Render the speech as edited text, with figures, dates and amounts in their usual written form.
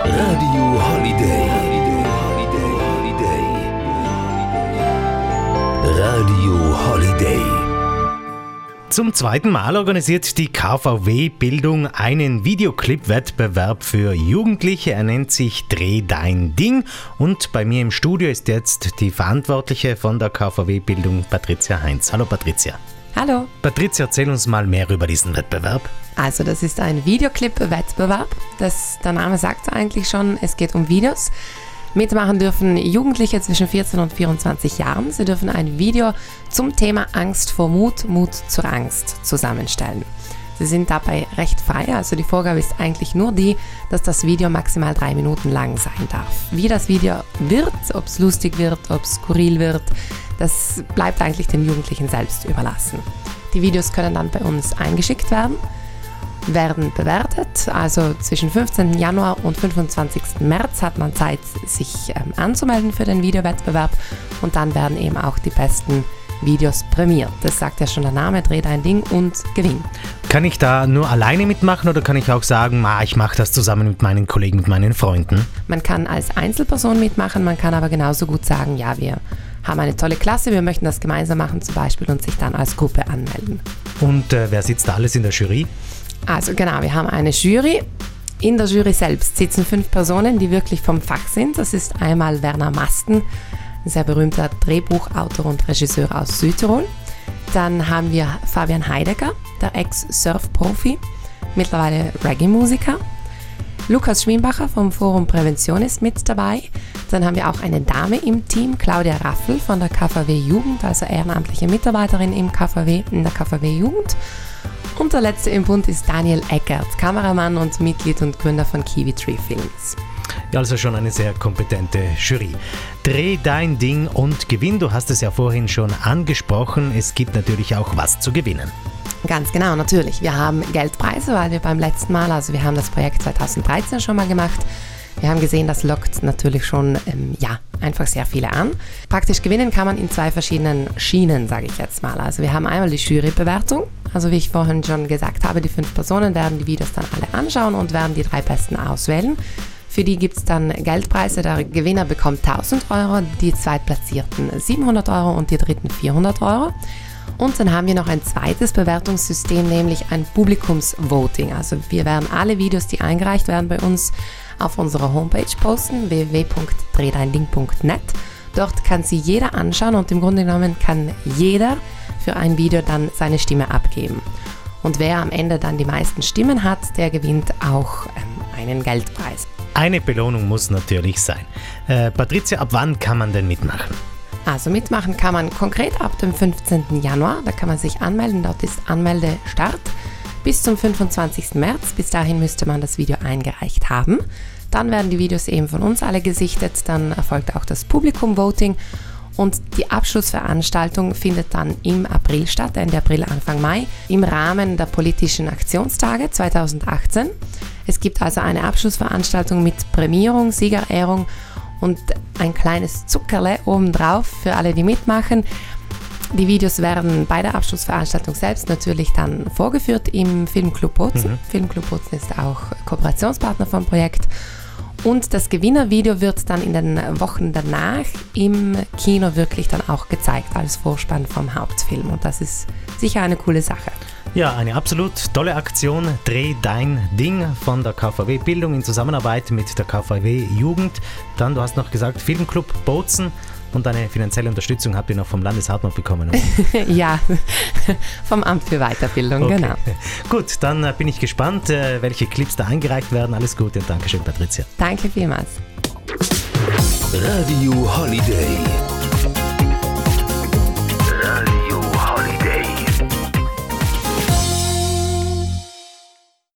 Radio Holiday. Radio Holiday. Zum zweiten Mal organisiert die KVW Bildung einen Videoclip-Wettbewerb für Jugendliche. Er nennt sich Dreh dein Ding. Und bei mir im Studio ist jetzt die Verantwortliche von der KVW Bildung, Patricia Heinz. Hallo Patricia. Hallo. Patricia, erzähl uns mal mehr über diesen Wettbewerb. Also das ist ein Videoclip-Wettbewerb. Der Name sagt es eigentlich schon, es geht um Videos. Mitmachen dürfen Jugendliche zwischen 14 und 24 Jahren. Sie dürfen ein Video zum Thema Angst vor Mut, Mut zur Angst zusammenstellen. Sie sind dabei recht frei, also die Vorgabe ist eigentlich nur die, dass das Video maximal 3 Minuten lang sein darf. Wie das Video wird, ob es lustig wird, ob es skurril wird, das bleibt eigentlich den Jugendlichen selbst überlassen. Die Videos können dann bei uns eingeschickt werden bewertet. Also zwischen 15. Januar und 25. März hat man Zeit, sich anzumelden für den Videowettbewerb und dann werden eben auch die besten Videos prämiert. Das sagt ja schon der Name, Dreh dein Ding und gewinn. Kann ich da nur alleine mitmachen oder kann ich auch sagen, ich mache das zusammen mit meinen Kollegen, mit meinen Freunden? Man kann als Einzelperson mitmachen, man kann aber genauso gut sagen, ja, wir haben eine tolle Klasse, wir möchten das gemeinsam machen zum Beispiel und sich dann als Gruppe anmelden. Und wer sitzt da alles in der Jury? Also genau, wir haben eine Jury. In der Jury selbst sitzen 5 Personen, die wirklich vom Fach sind. Das ist einmal Werner Masten, ein sehr berühmter Drehbuchautor und Regisseur aus Südtirol. Dann haben wir Fabian Heidegger, der Ex-Surf-Profi, mittlerweile Reggae-Musiker. Lukas Schwiembacher vom Forum Prävention ist mit dabei. Dann haben wir auch eine Dame im Team, Claudia Raffel von der KVW Jugend, also ehrenamtliche Mitarbeiterin in der KVW Jugend. Und der letzte im Bund ist Daniel Eckert, Kameramann und Mitglied und Gründer von Kiwi Tree Films. Ja, also schon eine sehr kompetente Jury. Dreh dein Ding und gewinn, du hast es ja vorhin schon angesprochen, es gibt natürlich auch was zu gewinnen. Ganz genau, natürlich. Wir haben Geldpreise, weil wir beim letzten Mal, also wir haben das Projekt 2013 schon mal gemacht. Wir haben gesehen, das lockt natürlich schon einfach sehr viele an. Praktisch gewinnen kann man in 2 verschiedenen Schienen, sage ich jetzt mal. Also wir haben einmal die Jurybewertung. Also wie ich vorhin schon gesagt habe, die 5 Personen werden die Videos dann alle anschauen und werden die 3 Besten auswählen. Für die gibt es dann Geldpreise. Der Gewinner bekommt 1.000 Euro, die Zweitplatzierten 700 Euro und die Dritten 400 Euro. Und dann haben wir noch ein zweites Bewertungssystem, nämlich ein Publikumsvoting. Also wir werden alle Videos, die eingereicht werden bei uns, auf unserer Homepage posten, www.drehdeinding.net. Dort kann sie jeder anschauen und im Grunde genommen kann jeder für ein Video dann seine Stimme abgeben. Und wer am Ende dann die meisten Stimmen hat, der gewinnt auch einen Geldpreis. Eine Belohnung muss natürlich sein. Patricia, ab wann kann man denn mitmachen? Also mitmachen kann man konkret ab dem 15. Januar, da kann man sich anmelden, dort ist Anmeldestart. Bis zum 25. März, bis dahin müsste man das Video eingereicht haben. Dann werden die Videos eben von uns alle gesichtet, dann erfolgt auch das Publikum-Voting und die Abschlussveranstaltung findet dann im April statt, Ende April, Anfang Mai, im Rahmen der politischen Aktionstage 2018. Es gibt also eine Abschlussveranstaltung mit Prämierung, Siegerehrung und ein kleines Zuckerle obendrauf für alle, die mitmachen. Die Videos werden bei der Abschlussveranstaltung selbst natürlich dann vorgeführt im Filmclub Bozen. Filmclub Bozen ist auch Kooperationspartner vom Projekt. Und das Gewinnervideo wird dann in den Wochen danach im Kino wirklich dann auch gezeigt als Vorspann vom Hauptfilm. Und das ist sicher eine coole Sache. Ja, eine absolut tolle Aktion. Dreh dein Ding von der KVW Bildung in Zusammenarbeit mit der KVW Jugend. Dann, du hast noch gesagt, Filmclub Bozen. Und eine finanzielle Unterstützung habt ihr noch vom Landeshauptmann bekommen, oder? Ja, vom Amt für Weiterbildung, okay. Genau. Gut, dann bin ich gespannt, welche Clips da eingereicht werden. Alles Gute und Dankeschön, Patricia. Danke vielmals. Radio Holiday.